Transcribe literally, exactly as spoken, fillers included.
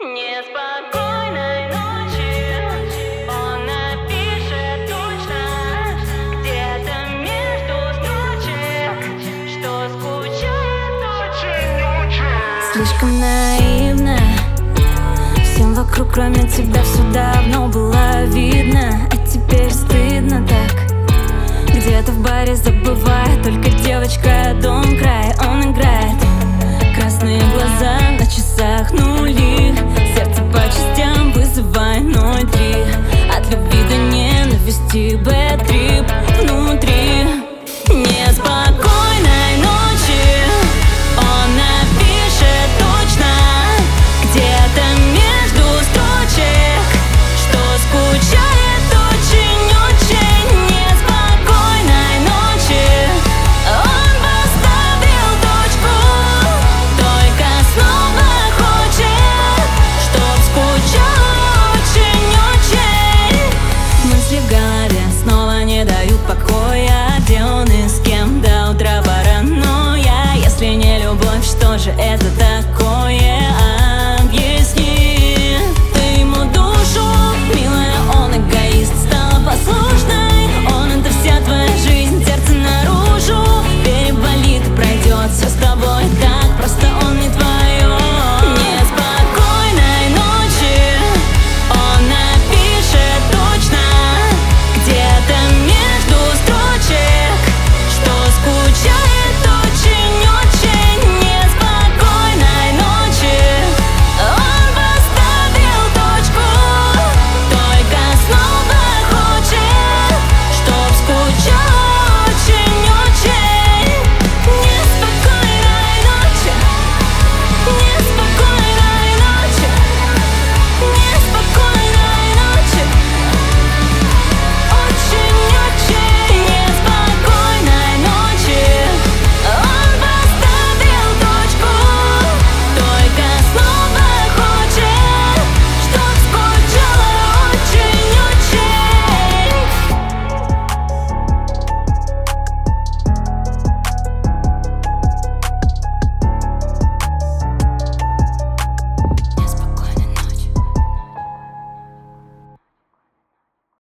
Неспокойной ночи он напишет точно где-то между строчек, что скучает очень-очень. Слишком наивно, всем вокруг кроме тебя все давно было видно, а теперь стыдно так. Где-то в баре забывает только девочка дом.